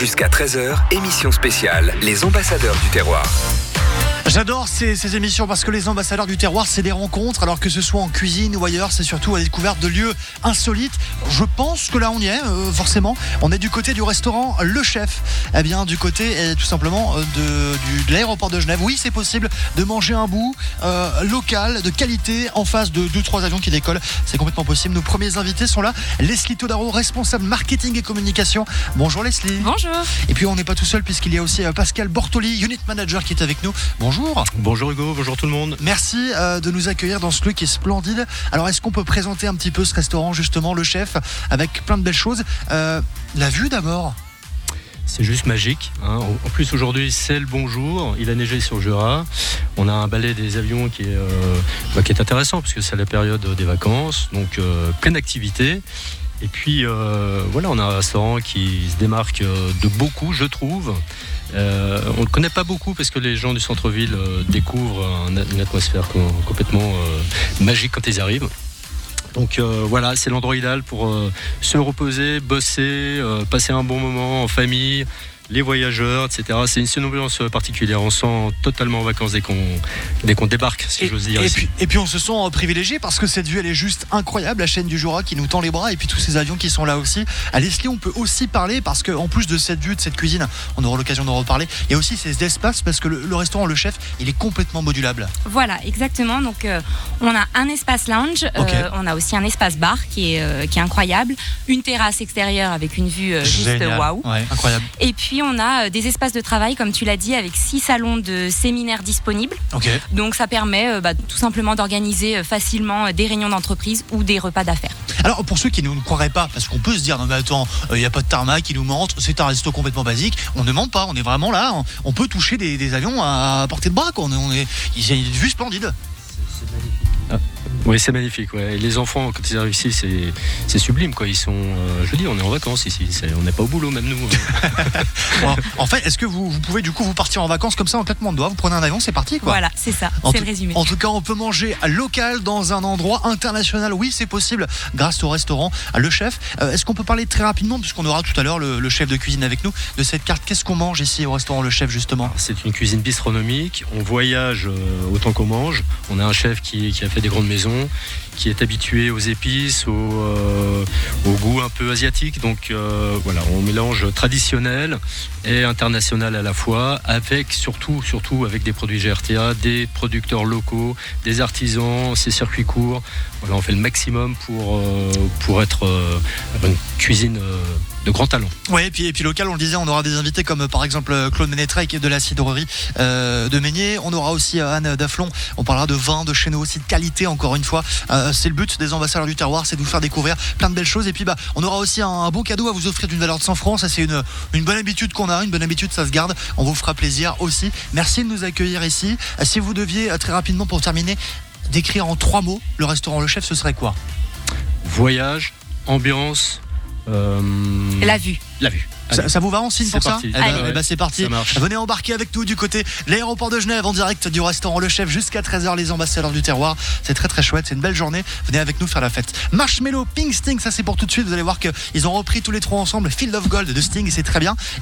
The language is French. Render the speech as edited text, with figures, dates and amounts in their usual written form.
Jusqu'à 13h, émission spéciale, les ambassadeurs du terroir. J'adore ces émissions parce que les ambassadeurs du terroir, c'est des rencontres, alors que ce soit en cuisine ou ailleurs, c'est surtout à la découverte de lieux insolites. Je pense que là on y est, forcément. On est du côté du restaurant Le Chef, du côté tout simplement de l'aéroport de Genève. Oui, c'est possible de manger un bout local, de qualité, en face de 2-3 avions qui décollent. C'est complètement possible. Nos premiers invités sont là. Leslie Todaro, responsable marketing et communication. Bonjour Leslie. Bonjour. Et puis on n'est pas tout seul puisqu'il y a aussi Pascal Bortoli, unit manager, qui est avec nous. Bonjour. Bonjour Hugo, bonjour tout le monde. Merci de nous accueillir dans ce lieu qui est splendide. Alors est-ce qu'on peut présenter un petit peu ce restaurant justement, Le Chef, avec plein de belles choses. La vue d'abord. C'est juste magique, hein. En plus aujourd'hui c'est le bonjour, il a neigé sur Jura. On a un balai des avions qui est intéressant parce que c'est la période des vacances, donc pleine d'activité. Et puis on a un restaurant qui se démarque de beaucoup, je trouve. On ne le connaît pas beaucoup parce que les gens du centre-ville découvrent une atmosphère complètement magique quand ils arrivent. Donc c'est l'endroit idéal pour se reposer, bosser, passer un bon moment en famille, les voyageurs, etc. C'est une ambiance particulière. On se sent totalement en vacances dès qu'on débarque, si j'ose dire. Et puis on se sent privilégié parce que cette vue elle est juste incroyable, la chaîne du Jura qui nous tend les bras et puis tous ces avions qui sont là aussi. À Leslie, on peut aussi parler parce qu'en plus de cette vue, de cette cuisine, on aura l'occasion d'en reparler. Il y a aussi ces espaces parce que le restaurant Le Chef, il est complètement modulable. Voilà, exactement. Donc on a un espace lounge, on a aussi un espace bar qui est incroyable, une terrasse extérieure avec une vue juste waouh. Ouais, incroyable. Et puis on a des espaces de travail, comme tu l'as dit, avec 6 salons de séminaires disponibles. Donc ça permet tout simplement d'organiser facilement des réunions d'entreprise ou des repas d'affaires. Alors pour ceux qui ne nous croiraient pas, parce qu'on peut se dire non mais attends, il n'y a pas de tarmac, ils nous mentent, c'est un resto complètement basique, on ne ment pas, on est vraiment là, on peut toucher des avions à portée de bras, quoi. Il y a une vue splendide. Oui, c'est magnifique. Ouais. Et les enfants, quand ils arrivent ici, c'est sublime, quoi. Ils sont, on est en vacances ici. On n'est pas au boulot, même nous. Bon, en fait, est-ce que vous pouvez du coup vous partir en vacances comme ça en claquement de doigts? Vous prenez un avion, c'est parti, quoi. Voilà, c'est ça. C'est le résumé. En tout cas, on peut manger local dans un endroit international. Oui, c'est possible grâce au restaurant Le Chef. Est-ce qu'on peut parler très rapidement, puisqu'on aura tout à l'heure le chef de cuisine avec nous, de cette carte? Qu'est-ce qu'on mange ici au restaurant Le Chef justement? Alors, c'est une cuisine bistronomique. On voyage autant qu'on mange. On a un chef qui a fait des grandes maisons, qui est habitué aux épices, au goût un peu asiatique. Donc on mélange traditionnel et international à la fois, avec surtout avec des produits GRTA, des producteurs locaux, des artisans, ces circuits courts. Voilà, on fait le maximum pour être une cuisine de grand talent. Oui, et puis local, on le disait, on aura des invités comme par exemple Claude Ménétrec de la cidrerie de Meignier. On aura aussi Anne Daflon. On parlera de vin de chez nous aussi, de qualité encore une fois. C'est le but des ambassadeurs du terroir, c'est de vous faire découvrir plein de belles choses. Et puis on aura aussi un beau cadeau à vous offrir d'une valeur de 100 francs. Ça, c'est une bonne habitude qu'on a, une bonne habitude, ça se garde. On vous fera plaisir aussi. Merci de nous accueillir ici. Si vous deviez très rapidement, pour terminer, décrire en 3 mots le restaurant Le Chef, ce serait quoi? Voyage, ambiance, la vue. Ça vous va en signe pour ça? C'est parti. Ça Venez embarquer avec nous du côté de l'aéroport de Genève en direct du restaurant Le Chef jusqu'à 13h, les ambassadeurs du terroir. C'est très très chouette, c'est une belle journée. Venez avec nous faire la fête. Marshmello, Pink Sting, ça c'est pour tout de suite. Vous allez voir qu'ils ont repris tous les 3 ensemble Field of Gold de Sting et c'est très bien.